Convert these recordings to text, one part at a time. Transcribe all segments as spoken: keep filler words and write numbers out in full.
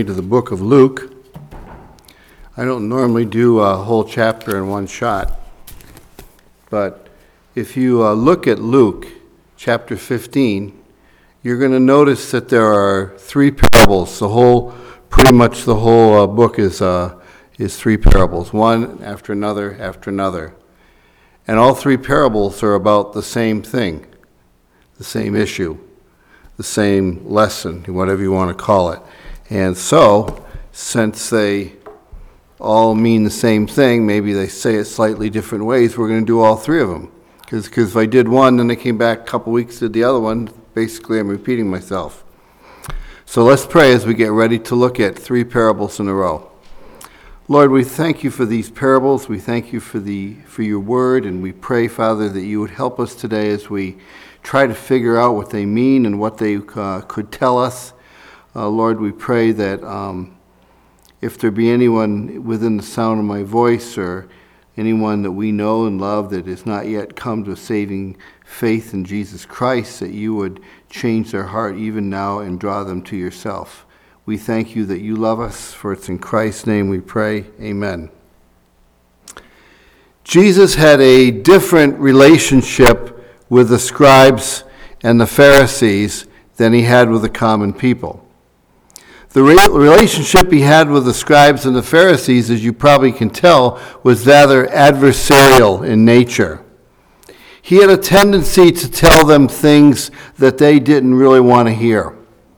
To the book of Luke. I don't normally do a whole chapter in one shot, but if you uh, look at Luke chapter fifteen, you're going to notice that there are three parables. The whole, pretty much the whole uh, book is uh, is three parables, one after another after another, and all three parables are about the same thing, the same issue, the same lesson, whatever you want to call it. And so, since they all mean the same thing, maybe they say it slightly different ways, we're going to do all three of them. Because if I did one, then I came back a couple weeks, did the other one, basically I'm repeating myself. So let's pray as we get ready to look at three parables in a row. Lord, we thank you for these parables. We thank you for the for your word, and we pray, Father, that you would help us today as we try to figure out what they mean and what they uh, could tell us. Uh, Lord, we pray that um, if there be anyone within the sound of my voice or anyone that we know and love that has not yet come to a saving faith in Jesus Christ, that you would change their heart even now and draw them to yourself. We thank you that you love us, for it's in Christ's name we pray. Amen. Jesus had a different relationship with the scribes and the Pharisees than he had with the common people. The re- relationship he had with the scribes and the Pharisees, as you probably can tell, was rather adversarial in nature. He had a tendency to tell them things that they didn't really want to hear.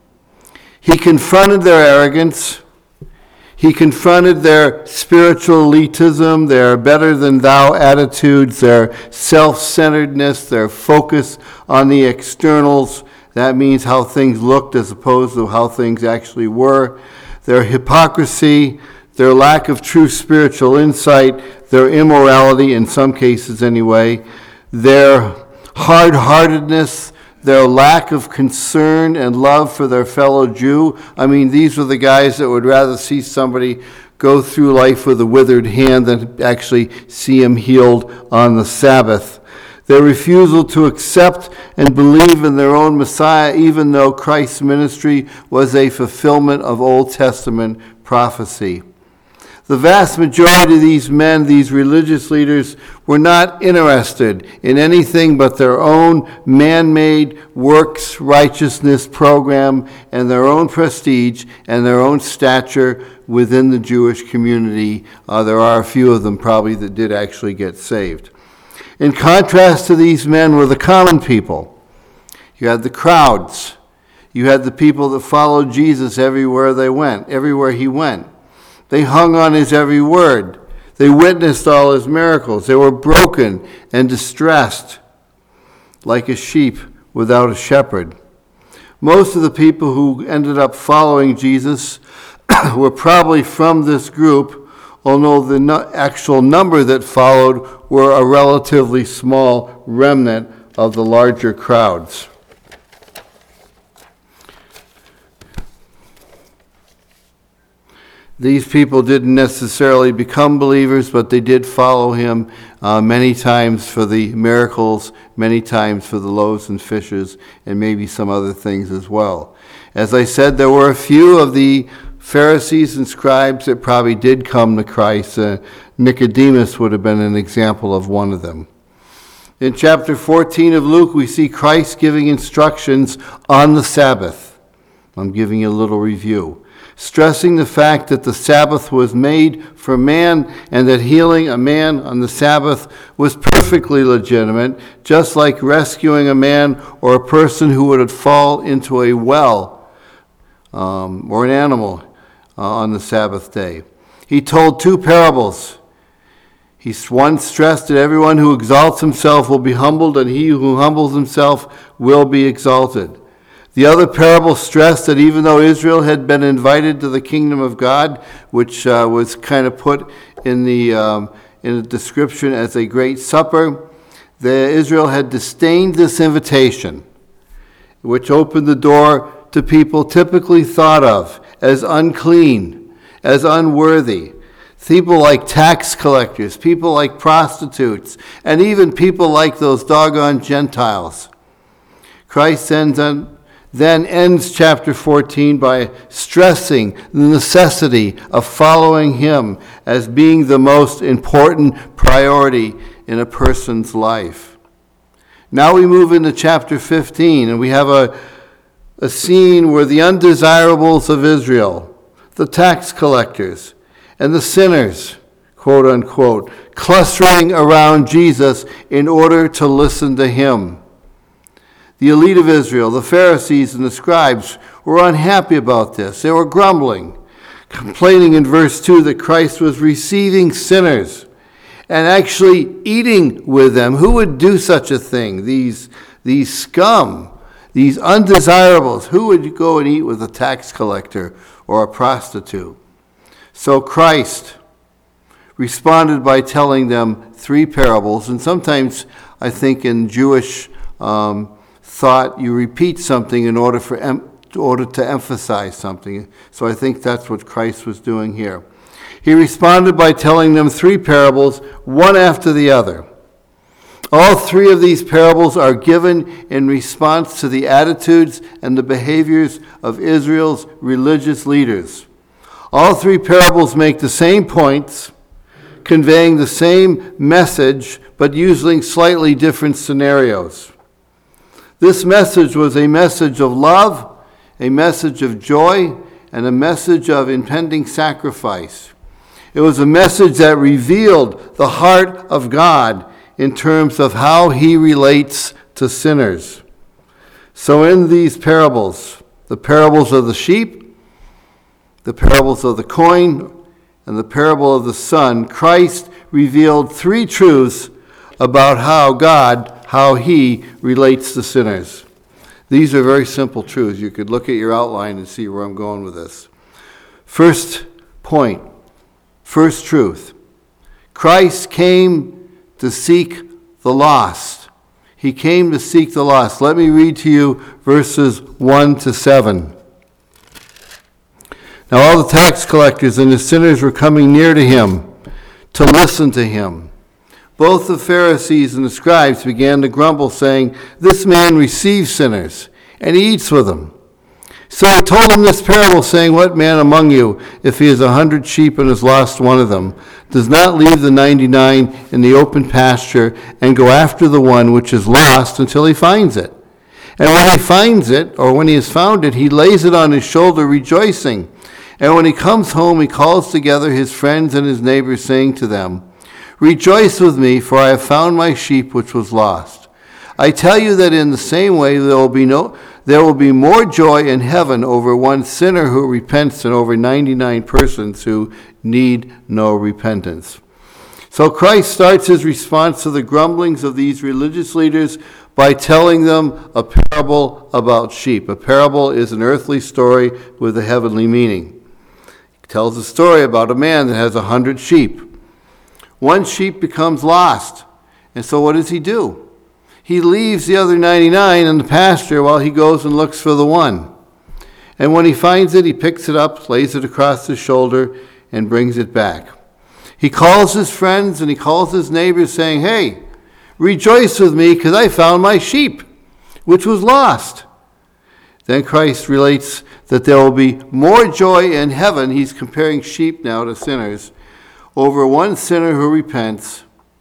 He confronted their arrogance. He confronted their spiritual elitism, their better-than-thou attitudes, their self-centeredness, their focus on the externals. That means how things looked as opposed to how things actually were. Their hypocrisy, their lack of true spiritual insight, their immorality, in some cases anyway, their hard-heartedness, their lack of concern and love for their fellow Jew. I mean, these were the guys that would rather see somebody go through life with a withered hand than actually see him healed on the Sabbath. Their refusal to accept and believe in their own Messiah, even though Christ's ministry was a fulfillment of Old Testament prophecy. The vast majority of these men, these religious leaders, were not interested in anything but their own man-made works righteousness program and their own prestige and their own stature within the Jewish community. Uh, there are a few of them probably that did actually get saved. In contrast to these men were the common people. You had the crowds. You had the people that followed Jesus everywhere they went, everywhere he went. They hung on his every word. They witnessed all his miracles. They were broken and distressed, like a sheep without a shepherd. Most of the people who ended up following Jesus were probably from this group, although the no- actual number that followed were a relatively small remnant of the larger crowds. These people didn't necessarily become believers, but they did follow him uh, many times for the miracles, many times for the loaves and fishes, and maybe some other things as well. As I said, there were a few of the Pharisees and scribes that probably did come to Christ. Uh, Nicodemus would have been an example of one of them. In chapter fourteen of Luke, we see Christ giving instructions on the Sabbath. I'm giving you a little review, stressing the fact that the Sabbath was made for man and that healing a man on the Sabbath was perfectly legitimate, just like rescuing a man or a person who would fall into a well um, or an animal uh, on the Sabbath day. He told two parables. He one stressed that everyone who exalts himself will be humbled, and he who humbles himself will be exalted. The other parable stressed that even though Israel had been invited to the kingdom of God, which uh, was kind of put in the um, in the description as a great supper, the Israel had disdained this invitation, which opened the door to people typically thought of as unclean, as unworthy. People like tax collectors, people like prostitutes, and even people like those doggone Gentiles. Christ then then ends chapter fourteen by stressing the necessity of following him as being the most important priority in a person's life. Now we move into chapter fifteen, and we have a, a scene where the undesirables of Israel, the tax collectors, and the sinners, quote unquote, clustering around Jesus in order to listen to him. The elite of Israel, the Pharisees and the scribes, were unhappy about this. They were grumbling, complaining in verse two that Christ was receiving sinners and actually eating with them. Who would do such a thing? These, these scum, these undesirables. Who would go and eat with a tax collector or a prostitute? So Christ responded by telling them three parables. And sometimes I think in Jewish um, thought you repeat something in order for em- in order to emphasize something. So I think that's what Christ was doing here. He responded by telling them three parables, one after the other. All three of these parables are given in response to the attitudes and the behaviors of Israel's religious leaders. All three parables make the same points, conveying the same message, but using slightly different scenarios. This message was a message of love, a message of joy, and a message of impending sacrifice. It was a message that revealed the heart of God in terms of how he relates to sinners. So in these parables, the parables of the sheep, the parables of the coin, and the parable of the son, Christ revealed three truths about how God, how he relates to sinners. These are very simple truths. You could look at your outline and see where I'm going with this. First point, first truth. Christ came to seek the lost. He came to seek the lost. Let me read to you verses one to seven. Now all the tax collectors and the sinners were coming near to him to listen to him. Both the Pharisees and the scribes began to grumble, saying, "This man receives sinners, and he eats with them." So he told them this parable, saying, "What man among you, if he has a hundred sheep and has lost one of them, does not leave the ninety-nine in the open pasture and go after the one which is lost until he finds it? And when he finds it, or when he has found it, he lays it on his shoulder, rejoicing. And when he comes home, he calls together his friends and his neighbors, saying to them, 'Rejoice with me, for I have found my sheep which was lost.' I tell you that in the same way there will be no there will be more joy in heaven over one sinner who repents than over ninety-nine persons who need no repentance." So Christ starts his response to the grumblings of these religious leaders by telling them a parable about sheep. A parable is an earthly story with a heavenly meaning. It tells a story about a man that has a hundred sheep. One sheep becomes lost, and so what does he do? He leaves the other ninety-nine in the pasture while he goes and looks for the one. And when he finds it, he picks it up, lays it across his shoulder, and brings it back. He calls his friends and he calls his neighbors, saying, "Hey, rejoice with me, because I found my sheep, which was lost." Then Christ relates that there will be more joy in heaven. He's comparing sheep now to sinners, over one sinner who repents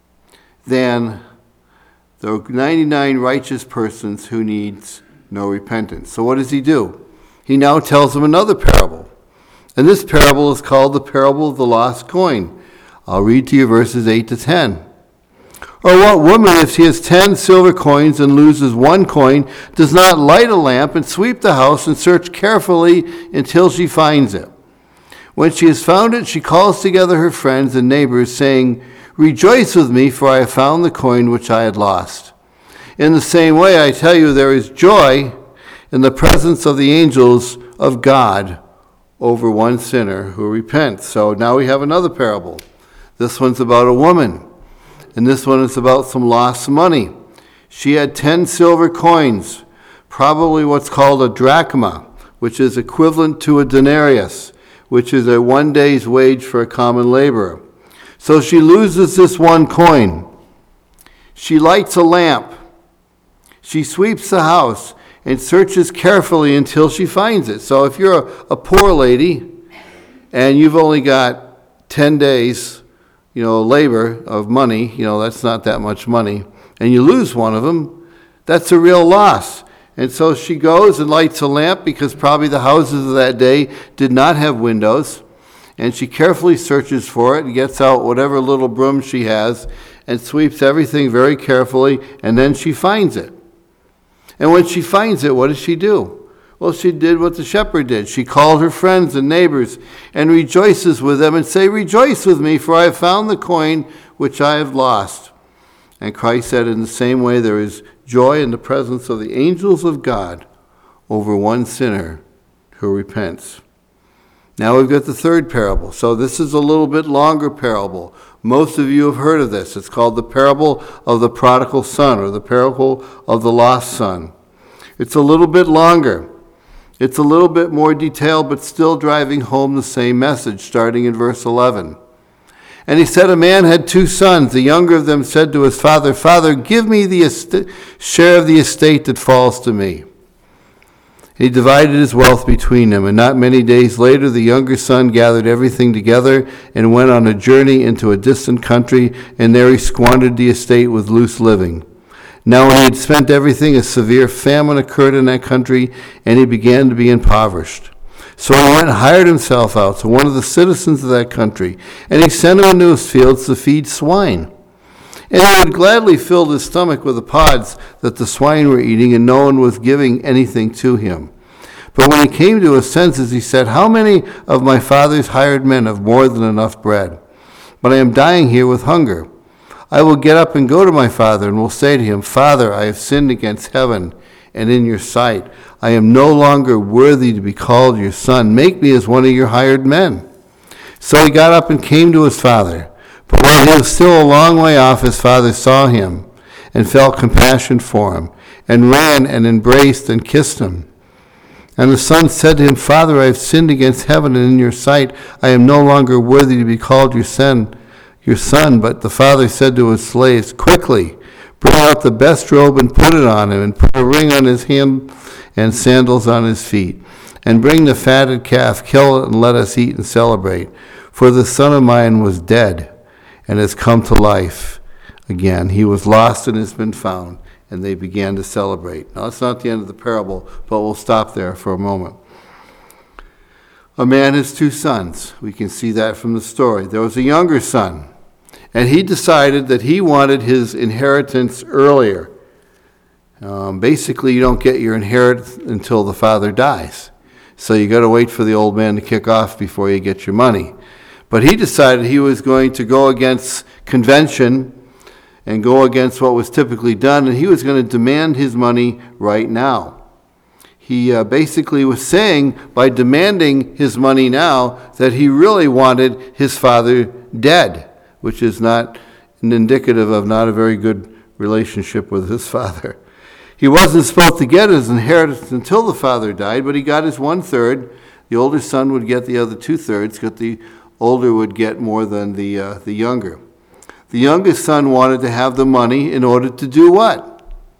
than the ninety-nine righteous persons who needs no repentance. So what does he do? He now tells them another parable. And this parable is called the parable of the lost coin. I'll read to you verses eight to ten. "Or what woman, if she has ten silver coins and loses one coin, does not light a lamp and sweep the house and search carefully until she finds it? When she has found it, she calls together her friends and neighbors, saying, 'Rejoice with me, for I have found the coin which I had lost.' In the same way, I tell you, there is joy in the presence of the angels of God over one sinner who repents." So now we have another parable. This one's about a woman, and this one is about some lost money. She had ten silver coins, probably what's called a drachma, which is equivalent to a denarius, which is a one day's wage for a common laborer. So she loses this one coin. She lights a lamp. She sweeps the house, and searches carefully until she finds it. So if you're a, a poor lady and you've only got ten days, you know, labor of money, you know, that's not that much money, and you lose one of them, that's a real loss. And so she goes and lights a lamp, because probably the houses of that day did not have windows, and she carefully searches for it and gets out whatever little broom she has and sweeps everything very carefully, and then she finds it. And when she finds it, what does she do? Well, she did what the shepherd did. She called her friends and neighbors and rejoices with them and say, "Rejoice with me, for I have found the coin which I have lost." And Christ said, in the same way, there is joy in the presence of the angels of God over one sinner who repents. Now we've got the third parable. So this is a little bit longer parable. Most of you have heard of this. It's called the parable of the prodigal son, or the parable of the lost son. It's a little bit longer. It's a little bit more detailed, but still driving home the same message, starting in verse eleven. And he said, a man had two sons. The younger of them said to his father, "Father, give me the est- share of the estate that falls to me." He divided his wealth between them, and not many days later the younger son gathered everything together and went on a journey into a distant country, and there he squandered the estate with loose living. Now when he had spent everything, a severe famine occurred in that country, and he began to be impoverished. So he went and hired himself out to one of the citizens of that country, and he sent him into his fields to feed swine. And he would gladly fill his stomach with the pods that the swine were eating, and no one was giving anything to him. But when he came to his senses, he said, "How many of my father's hired men have more than enough bread? But I am dying here with hunger. I will get up and go to my father, and will say to him, 'Father, I have sinned against heaven and in your sight. I am no longer worthy to be called your son. Make me as one of your hired men.' So he got up and came to his father. But when he was still a long way off, his father saw him and felt compassion for him, and ran and embraced and kissed him. And the son said to him, 'Father, I have sinned against heaven and in your sight. I am no longer worthy to be called your son, your son.' But the father said to his slaves, 'Quickly, bring out the best robe and put it on him, and put a ring on his hand and sandals on his feet. And bring the fatted calf, kill it, and let us eat and celebrate. For the son of mine was dead and has come to life again. He was lost and has been found.' And they began to celebrate." Now, that's not the end of the parable, but we'll stop there for a moment. A man has two sons. We can see that from the story. There was a younger son, and he decided that he wanted his inheritance earlier. Um, basically, you don't get your inheritance until the father dies. So you got to wait for the old man to kick off before you get your money. But he decided he was going to go against convention and go against what was typically done, and he was going to demand his money right now. He uh, basically was saying, by demanding his money now, that he really wanted his father dead, which is not an indicative of not a very good relationship with his father. He wasn't supposed to get his inheritance until the father died, but he got his one-third. The older son would get the other two-thirds, because the older would get more than the uh, the younger. The youngest son wanted to have the money in order to do what?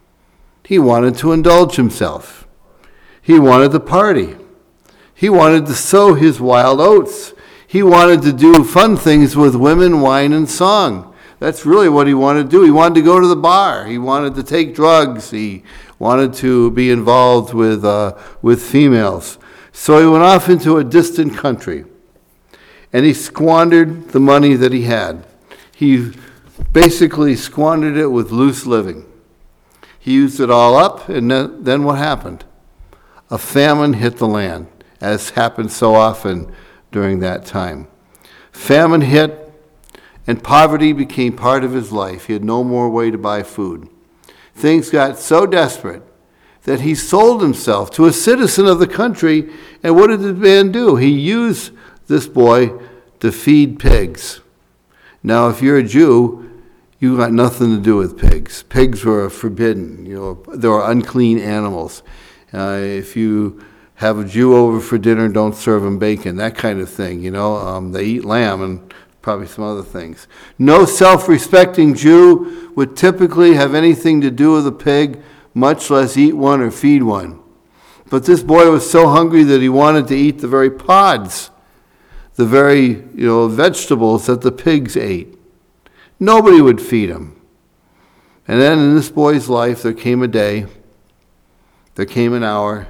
He wanted to indulge himself. He wanted to party. He wanted to sow his wild oats. He wanted to do fun things with women, wine, and song. That's really what he wanted to do. He wanted to go to the bar. He wanted to take drugs. He wanted to be involved with uh, with females. So he went off into a distant country, and he squandered the money that he had. He basically squandered it with loose living. He used it all up, and then what happened? A famine hit the land, as happened so often during that time. Famine hit, and poverty became part of his life. He had no more way to buy food. Things got so desperate that he sold himself to a citizen of the country, and what did the man do? He used this boy to feed pigs. Now, if you're a Jew, you got nothing to do with pigs. Pigs were forbidden. You know, they were unclean animals. Uh, if you have a Jew over for dinner, don't serve him bacon, that kind of thing. You know, um, they eat lamb and probably some other things. No self-respecting Jew would typically have anything to do with a pig, much less eat one or feed one. But this boy was so hungry that he wanted to eat the very pods, the very, you know, vegetables that the pigs ate. Nobody would feed him. And then in this boy's life, there came a day, there came an hour,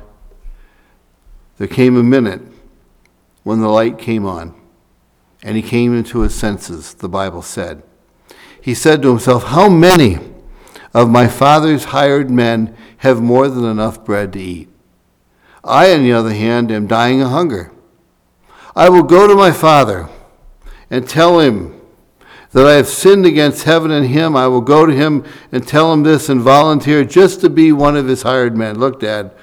there came a minute when the light came on, and he came into his senses, the Bible said. He said to himself, how many of my father's hired men have more than enough bread to eat? I, on the other hand, am dying of hunger. I will go to my father and tell him that I have sinned against heaven and him. I will go to him and tell him this and volunteer just to be one of his hired men. Look, Dad,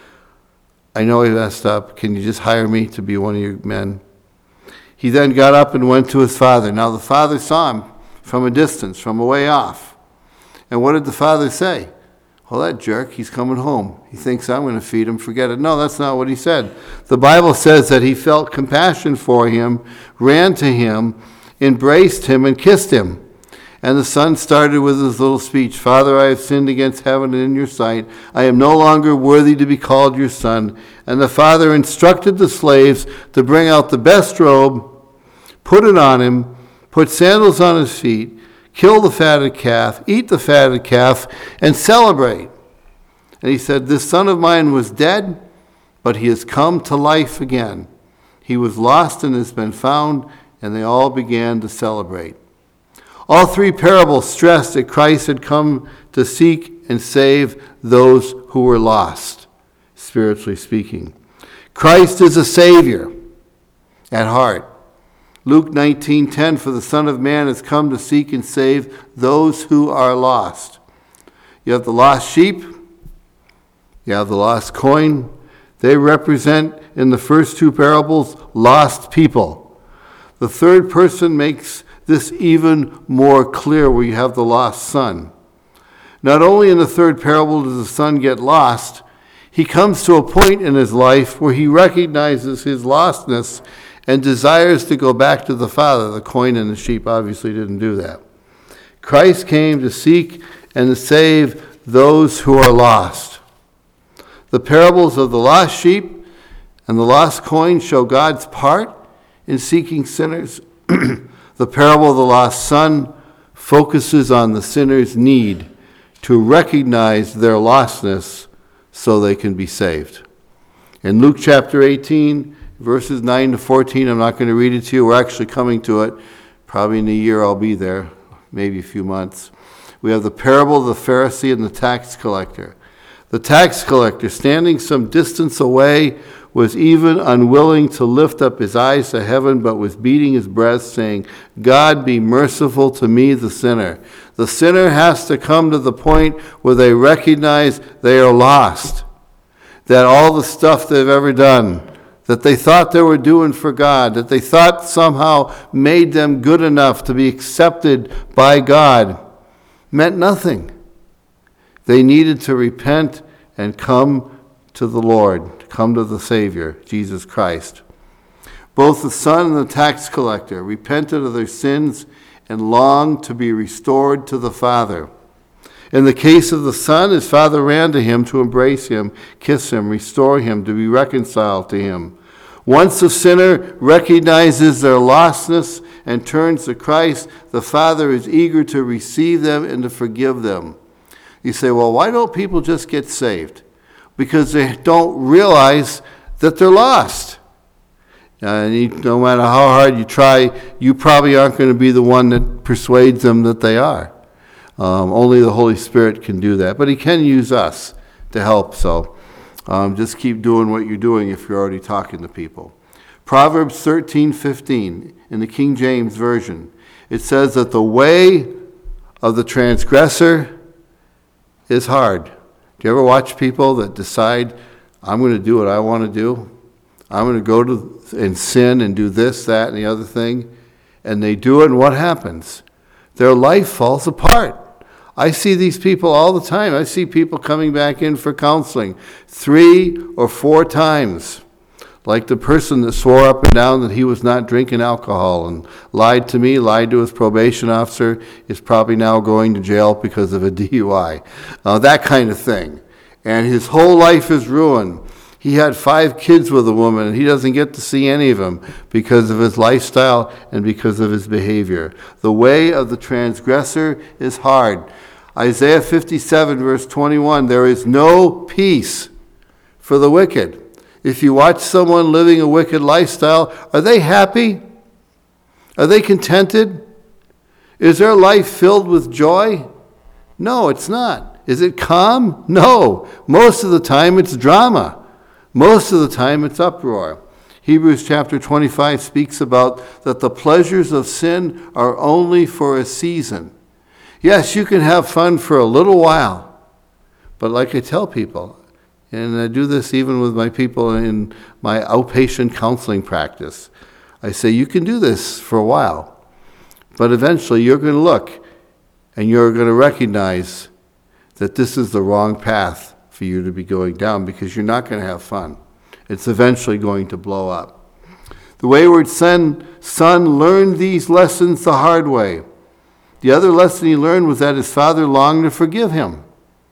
I know he messed up. Can you just hire me to be one of your men? He then got up and went to his father. Now the father saw him from a distance, from a way off. And what did the father say? Well, that jerk, he's coming home. He thinks I'm going to feed him. Forget it. No, that's not what he said. The Bible says that he felt compassion for him, ran to him, embraced him, and kissed him. And the son started with his little speech, Father, I have sinned against heaven and in your sight. I am no longer worthy to be called your son. And the father instructed the slaves to bring out the best robe, put it on him, put sandals on his feet, kill the fatted calf, eat the fatted calf, and celebrate. And he said, this son of mine was dead, but he has come to life again. He was lost and has been found, and they all began to celebrate. All three parables stressed that Christ had come to seek and save those who were lost, spiritually speaking. Christ is a Savior at heart. Luke nineteen ten, for the Son of Man has come to seek and save those who are lost. You have the lost sheep, you have the lost coin. They represent, in the first two parables, lost people. The third person makes this even more clear where you have the lost son. Not only in the third parable does the son get lost, he comes to a point in his life where he recognizes his lostness and desires to go back to the Father. The coin and the sheep obviously didn't do that. Christ came to seek and to save those who are lost. The parables of the lost sheep and the lost coin show God's part in seeking sinners. The parable of the lost son focuses on the sinner's need to recognize their lostness so they can be saved. In Luke chapter eighteen, verses nine to fourteen, I'm not going to read it to you. We're actually coming to it. Probably in a year I'll be there, maybe a few months. We have the parable of the Pharisee and the tax collector. The tax collector, standing some distance away, was even unwilling to lift up his eyes to heaven, but was beating his breast, saying, God, be merciful to me, the sinner. The sinner has to come to the point where they recognize they are lost, that all the stuff they've ever done, that they thought they were doing for God, that they thought somehow made them good enough to be accepted by God, meant nothing. They needed to repent and come to the Lord, come to the Savior, Jesus Christ. Both the son and the tax collector repented of their sins and longed to be restored to the Father. In the case of the son, his father ran to him to embrace him, kiss him, restore him, to be reconciled to him. Once the sinner recognizes their lostness and turns to Christ, the Father is eager to receive them and to forgive them. You say, well, why don't people just get saved? Because they don't realize that they're lost. Uh, and you, no matter how hard you try, you probably aren't going to be the one that persuades them that they are. Um, only the Holy Spirit can do that. But he can use us to help, so um, just keep doing what you're doing if you're already talking to people. Proverbs thirteen fifteen in the King James Version, it says that the way of the transgressor is hard. Do you ever watch people that decide, I'm going to do what I want to do? I'm going to go to and sin and do this, that, and the other thing. And they do it, and what happens? Their life falls apart. I see these people all the time. I see people coming back in for counseling three or four times. Like the person that swore up and down that he was not drinking alcohol and lied to me, lied to his probation officer, is probably now going to jail because of a D U I. Uh, that kind of thing. and his whole life is ruined. He had five kids with a woman, and he doesn't get to see any of them because of his lifestyle and because of his behavior. The way of the transgressor is hard. Isaiah fifty-seven, verse twenty-one, there is no peace for the wicked. If you watch someone living a wicked lifestyle, are they happy? Are they contented? Is their life filled with joy? No, it's not. Is it calm? No. Most of the time it's drama. Most of the time it's uproar. Hebrews chapter twenty-five speaks about that the pleasures of sin are only for a season. Yes, you can have fun for a little while, but like I tell people, and I do this even with my people in my outpatient counseling practice, I say you can do this for a while, but eventually you're going to look and you're going to recognize that this is the wrong path for you to be going down because you're not going to have fun. It's eventually going to blow up. The wayward son, son learned these lessons the hard way. The other lesson he learned was that his father longed to forgive him,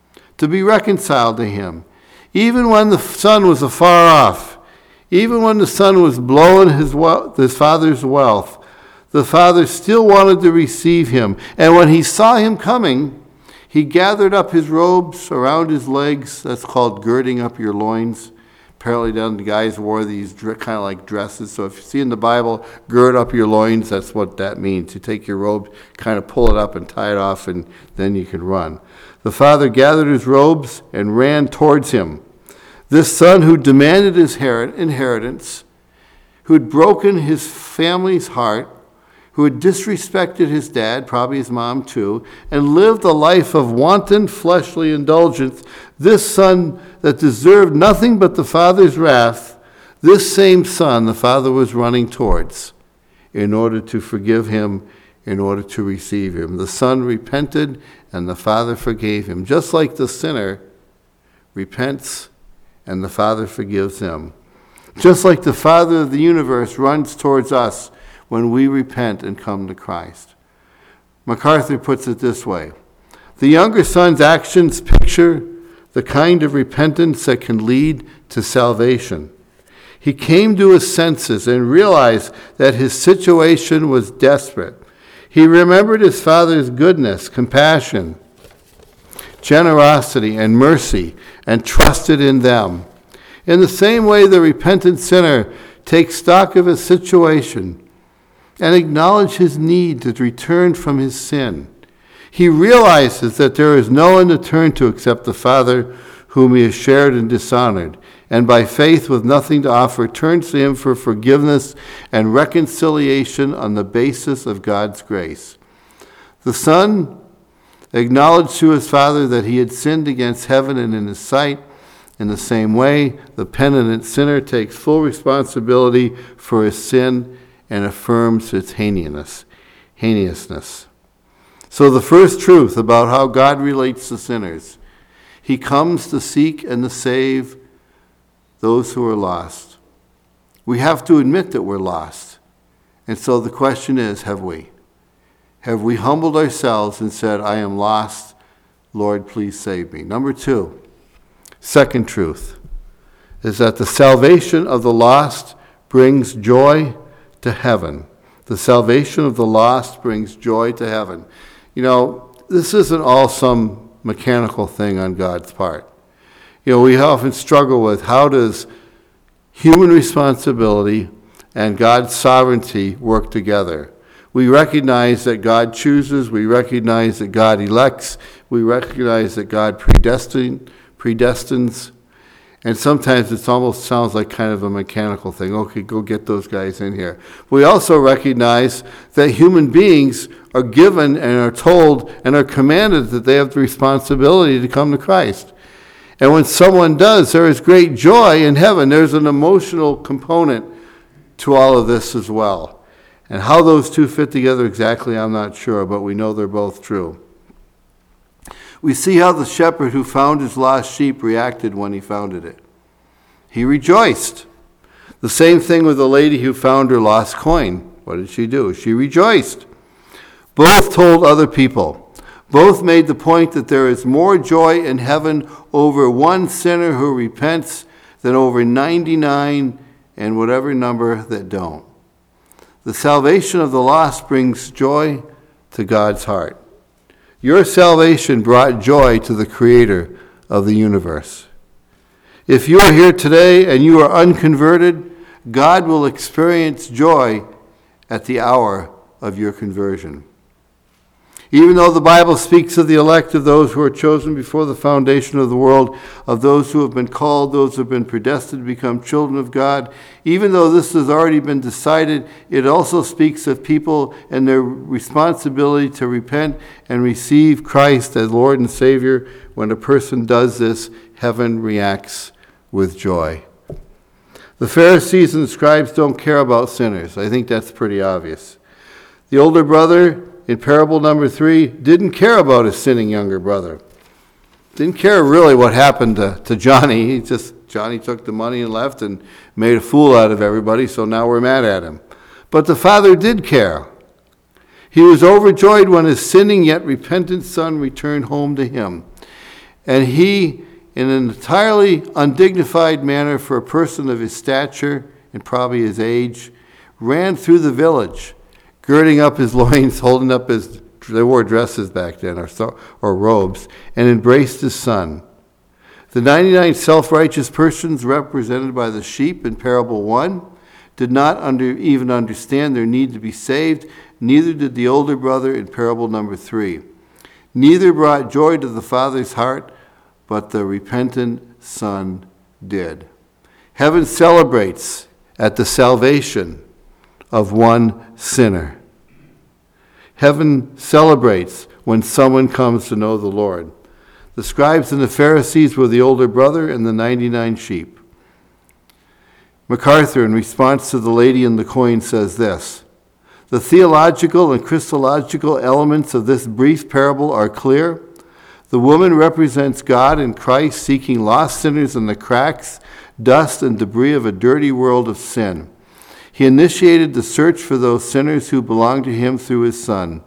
to be reconciled to him. Even when the son was afar off, even when the son was blowing his, wealth, his father's wealth, the father still wanted to receive him. And when he saw him coming, he gathered up his robes around his legs. That's called girding up your loins. Apparently down the guys wore these kind of like dresses. So if you see in the Bible, gird up your loins, that's what that means. You take your robe, kind of pull it up and tie it off, and then you can run. The father gathered his robes and ran towards him. This son who demanded his inheritance, who had broken his family's heart, who had disrespected his dad, probably his mom too, and lived a life of wanton fleshly indulgence, this son that deserved nothing but the father's wrath, this same son the father was running towards in order to forgive him, in order to receive him. The son repented and the father forgave him. Just like the sinner repents and the father forgives him. Just like the Father of the universe runs towards us when we repent and come to Christ. MacArthur puts it this way: the younger son's actions picture the kind of repentance that can lead to salvation. He came to his senses and realized that his situation was desperate. He remembered his father's goodness, compassion, generosity, and mercy, and trusted in them. In the same way, the repentant sinner takes stock of his situation and acknowledge his need to return from his sin. He realizes that there is no one to turn to except the Father whom he has shared and dishonored, and by faith with nothing to offer, turns to him for forgiveness and reconciliation on the basis of God's grace. The son acknowledged to his father that he had sinned against heaven and in his sight. In the same way, the penitent sinner takes full responsibility for his sin and affirms its heinousness. heinousness. So the first truth about how God relates to sinners: he comes to seek and to save those who are lost. We have to admit that we're lost. And so the question is, have we? Have we humbled ourselves and said, I am lost, Lord, please save me? Number two, second truth, is that the salvation of the lost brings joy to heaven. The salvation of the lost brings joy to heaven. You know, this isn't all some mechanical thing on God's part. You know, we often struggle with how does human responsibility and God's sovereignty work together. We recognize that God chooses, we recognize that God elects, we recognize that God predestin- predestines, and sometimes it almost sounds like kind of a mechanical thing. Okay, go get those guys in here. We also recognize that human beings are given and are told and are commanded that they have the responsibility to come to Christ. And when someone does, there is great joy in heaven. There's an emotional component to all of this as well. And how those two fit together exactly, I'm not sure, but we know they're both true. We see how the shepherd who found his lost sheep reacted when he found it. He rejoiced. The same thing with the lady who found her lost coin. What did she do? She rejoiced. Both told other people. Both made the point that there is more joy in heaven over one sinner who repents than over ninety-nine and whatever number that don't. The salvation of the lost brings joy to God's heart. Your salvation brought joy to the Creator of the universe. If you are here today and you are unconverted, God will experience joy at the hour of your conversion. Even though the Bible speaks of the elect, of those who are chosen before the foundation of the world, of those who have been called, those who have been predestined to become children of God, even though this has already been decided, it also speaks of people and their responsibility to repent and receive Christ as Lord and Savior. When a person does this, heaven reacts with joy. The Pharisees and the scribes don't care about sinners. I think that's pretty obvious. The older brother in parable number three didn't care about his sinning younger brother. Didn't care really what happened to, to Johnny. He just, Johnny took the money and left and made a fool out of everybody, so now we're mad at him. But the father did care. He was overjoyed when his sinning yet repentant son returned home to him. And he, in an entirely undignified manner for a person of his stature and probably his age, ran through the village, girding up his loins, holding up his, they wore dresses back then, or, so, or robes, and embraced his son. The ninety-nine self-righteous persons represented by the sheep in parable one did not under, even understand their need to be saved, neither did the older brother in parable number three. Neither brought joy to the father's heart, but the repentant son did. Heaven celebrates at the salvation of one sinner. Heaven celebrates when someone comes to know the Lord. The scribes and the Pharisees were the older brother and the ninety-nine sheep. MacArthur, in response to the lady in the coin, says this: the theological and Christological elements of this brief parable are clear. The woman represents God in Christ seeking lost sinners in the cracks, dust, and debris of a dirty world of sin. He initiated the search for those sinners who belong to him through his Son.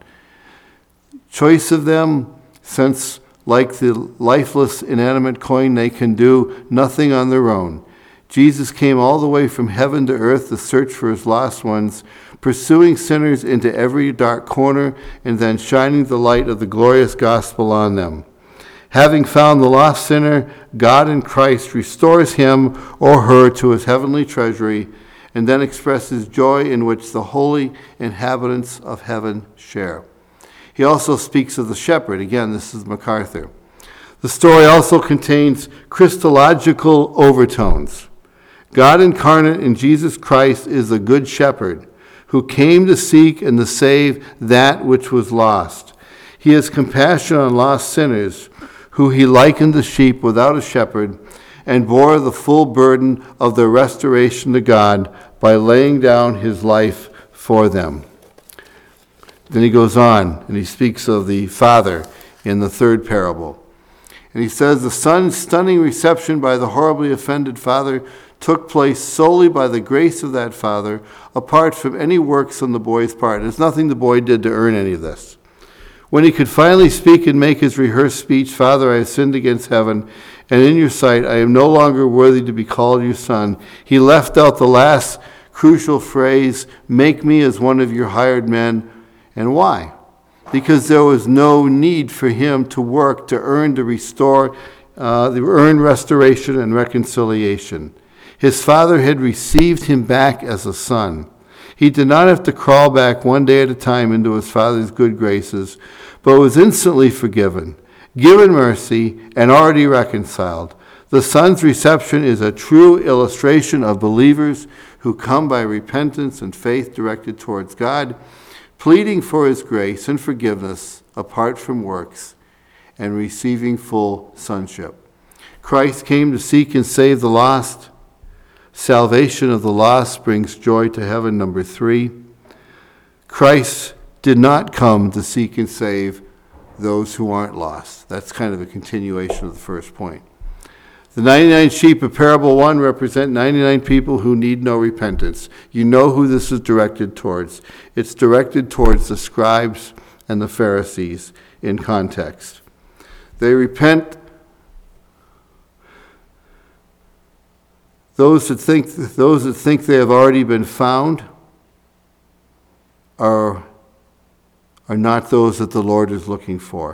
Choice of them, since like the lifeless, inanimate coin, they can do nothing on their own. Jesus came all the way from heaven to earth to search for his lost ones, pursuing sinners into every dark corner and then shining the light of the glorious gospel on them. Having found the lost sinner, God in Christ restores him or her to his heavenly treasury and then expresses joy in which the holy inhabitants of heaven share. He also speaks of the shepherd. Again, this is MacArthur. The story also contains Christological overtones. God incarnate in Jesus Christ is the good shepherd who came to seek and to save that which was lost. He has compassion on lost sinners, who he likened to sheep without a shepherd, and bore the full burden of their restoration to God by laying down his life for them. Then he goes on, and he speaks of the father in the third parable. And he says, the son's stunning reception by the horribly offended father took place solely by the grace of that father, apart from any works on the boy's part. There's nothing the boy did to earn any of this. When he could finally speak and make his rehearsed speech, Father, I have sinned against heaven, and in your sight I am no longer worthy to be called your son. He left out the last crucial phrase, make me as one of your hired men. And why? Because there was no need for him to work to earn to restore, uh, the earn restoration and reconciliation. His father had received him back as a son. He did not have to crawl back one day at a time into his father's good graces, but was instantly forgiven, given mercy, and already reconciled. The son's reception is a true illustration of believers who come by repentance and faith directed towards God, pleading for his grace and forgiveness apart from works, and receiving full sonship. Christ came to seek and save the lost. Salvation of the lost brings joy to heaven, number three. Christ did not come to seek and save those who aren't lost. That's kind of a continuation of the first point. The ninety-nine sheep of parable one represent ninety-nine people who need no repentance. You know who this is directed towards. It's directed towards the scribes and the Pharisees in context. They repent. Those that think those that think they have already been found are, are not those that the Lord is looking for.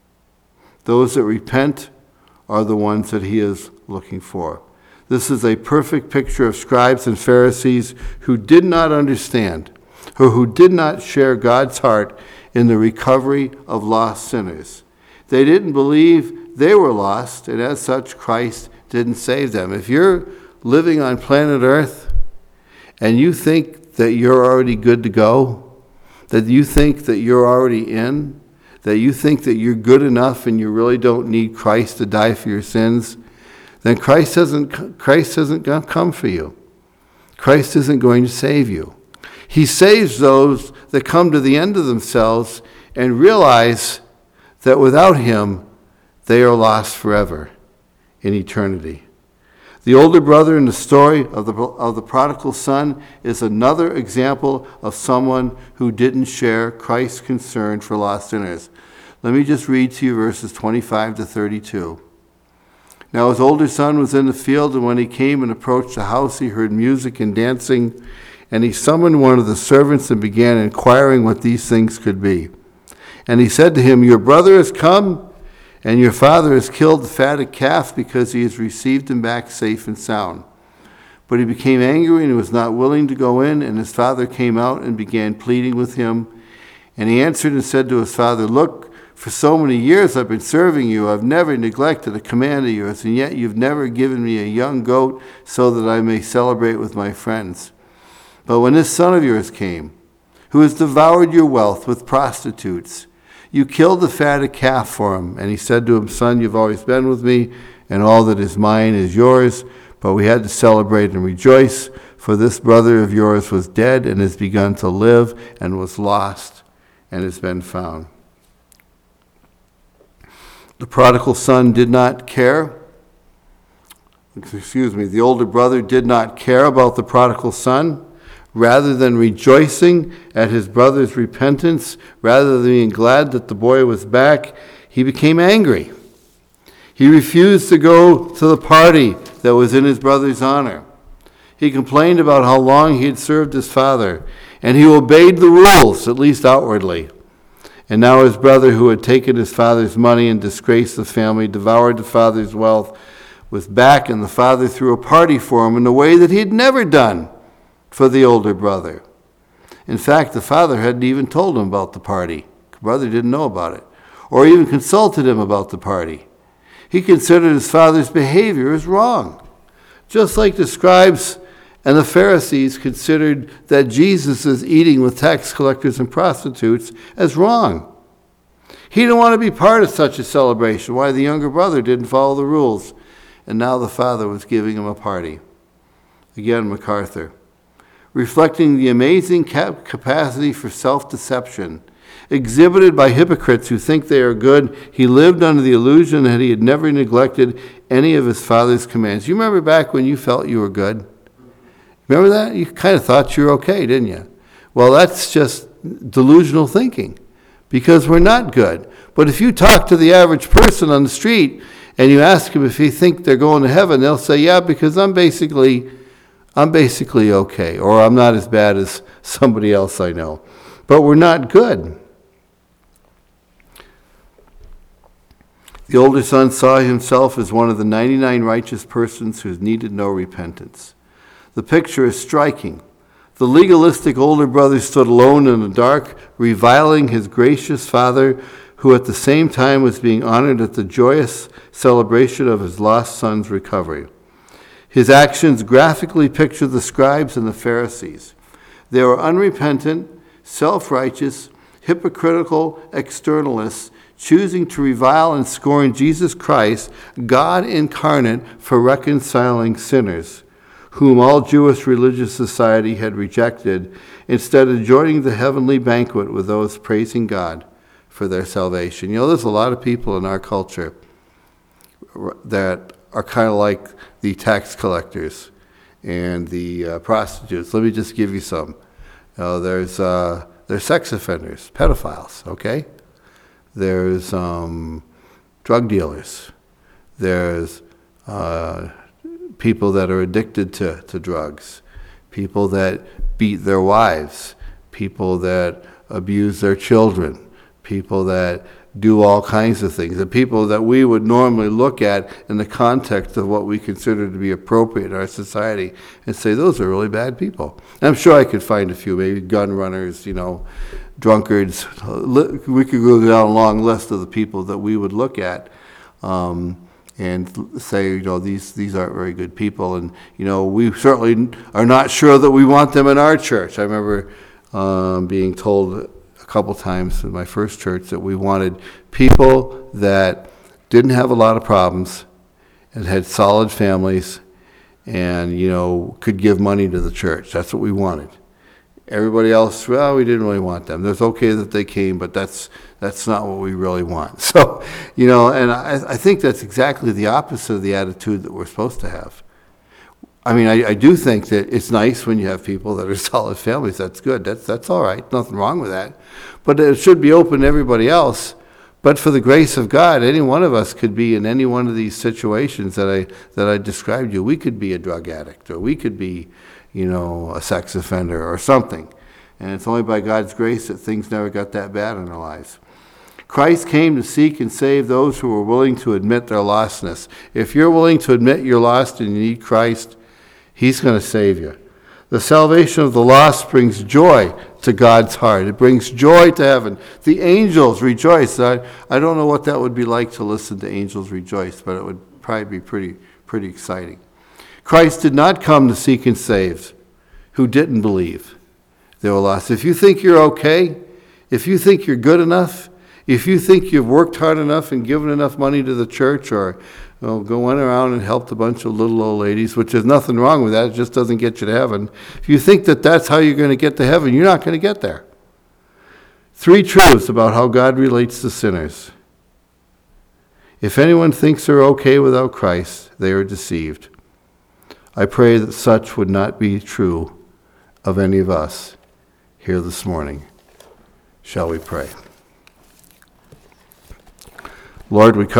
Those that repent are the ones that he is looking for. This is a perfect picture of scribes and Pharisees who did not understand, or who did not share God's heart in the recovery of lost sinners. They didn't believe they were lost, and as such, Christ didn't save them. If you're living on planet Earth and you think that you're already good to go, that you think that you're already in, that you think that you're good enough and you really don't need Christ to die for your sins, then Christ hasn't, Christ hasn't come for you. Christ isn't going to save you. He saves those that come to the end of themselves and realize that without him, they are lost forever in eternity. The older brother in the story of the, of the prodigal son is another example of someone who didn't share Christ's concern for lost sinners. Let me just read to you verses twenty-five to thirty-two. Now his older son was in the field, and when he came and approached the house, he heard music and dancing, and he summoned one of the servants and began inquiring what these things could be. And he said to him, "Your brother has come, and your father has killed the fatted calf because he has received him back safe and sound." But he became angry and was not willing to go in, and his father came out and began pleading with him. And he answered and said to his father, "Look, for so many years I've been serving you. I've never neglected a command of yours, and yet you've never given me a young goat so that I may celebrate with my friends. But when this son of yours came, who has devoured your wealth with prostitutes, you killed the fatted calf for him." And he said to him, "Son, you've always been with me, and all that is mine is yours. But we had to celebrate and rejoice, for this brother of yours was dead and has begun to live, and was lost and has been found." The prodigal son did not care. Excuse me, the older brother did not care about the prodigal son. Rather than rejoicing at his brother's repentance, rather than being glad that the boy was back, he became angry. He refused to go to the party that was in his brother's honor. He complained about how long he had served his father, and he obeyed the rules, at least outwardly. And now his brother, who had taken his father's money and disgraced the family, devoured the father's wealth, was back, and the father threw a party for him in a way that he had never done for the older brother. In fact, the father hadn't even told him about the party. The brother didn't know about it, or even consulted him about the party. He considered his father's behavior as wrong, just like the scribes and the Pharisees considered that Jesus' eating with tax collectors and prostitutes as wrong. He didn't want to be part of such a celebration. Why the younger brother didn't follow the rules, and now the father was giving him a party. Again, MacArthur. Reflecting the amazing cap- capacity for self-deception exhibited by hypocrites who think they are good, he lived under the illusion that he had never neglected any of his father's commands. You remember back when you felt you were good? Remember that? You kind of thought you were okay, didn't you? Well, that's just delusional thinking, because we're not good. But if you talk to the average person on the street and you ask them if they think they're going to heaven, they'll say, "Yeah, because I'm basically, I'm basically okay, or I'm not as bad as somebody else I know." But we're not good. The older son saw himself as one of the ninety-nine righteous persons who needed no repentance. The picture is striking. The legalistic older brother stood alone in the dark, reviling his gracious father, who at the same time was being honored at the joyous celebration of his lost son's recovery. His actions graphically picture the scribes and the Pharisees. They were unrepentant, self-righteous, hypocritical externalists, choosing to revile and scorn Jesus Christ, God incarnate, for reconciling sinners, whom all Jewish religious society had rejected, instead of joining the heavenly banquet with those praising God for their salvation. You know, there's a lot of people in our culture that are kind of like the tax collectors and the uh, prostitutes. Let me just give you some. You know, there's uh, There's sex offenders, pedophiles, okay? There's um, drug dealers. There's uh, people that are addicted to, to drugs, people that beat their wives, people that abuse their children, people that do all kinds of things, the people that we would normally look at in the context of what we consider to be appropriate in our society and say, those are really bad people. And I'm sure I could find a few, maybe gun runners, you know, drunkards. We could go down a long list of the people that we would look at um, and say, you know, these, these aren't very good people. And, you know, we certainly are not sure that we want them in our church. I remember um, being told a couple times in my first church that we wanted people that didn't have a lot of problems and had solid families and, you know, could give money to the church. That's what we wanted. Everybody else, well, we didn't really want them. It's okay that they came, but that's that's not what we really want. So, you know, and I, I think that's exactly the opposite of the attitude that we're supposed to have. I mean, I, I do think that it's nice when you have people that are solid families. That's good. That's that's all right. Nothing wrong with that. But it should be open to everybody else. But for the grace of God, any one of us could be in any one of these situations that I that I described to you. We could be a drug addict, or we could be, you know, a sex offender or something. And it's only by God's grace that things never got that bad in our lives. Christ came to seek and save those who were willing to admit their lostness. If you're willing to admit you're lost and you need Christ, He's going to save you. The salvation of the lost brings joy to God's heart. It brings joy to heaven. The angels rejoice. I, I don't know what that would be like to listen to angels rejoice, but it would probably be pretty, pretty exciting. Christ did not come to seek and save who didn't believe they were lost. If you think you're okay, if you think you're good enough, if you think you've worked hard enough and given enough money to the church, or you know, going around and helped a bunch of little old ladies, which there's nothing wrong with that, it just doesn't get you to heaven. If you think that that's how you're going to get to heaven, you're not going to get there. Three truths about how God relates to sinners. If anyone thinks they're okay without Christ, they are deceived. I pray that such would not be true of any of us here this morning. Shall we pray? Lord, we come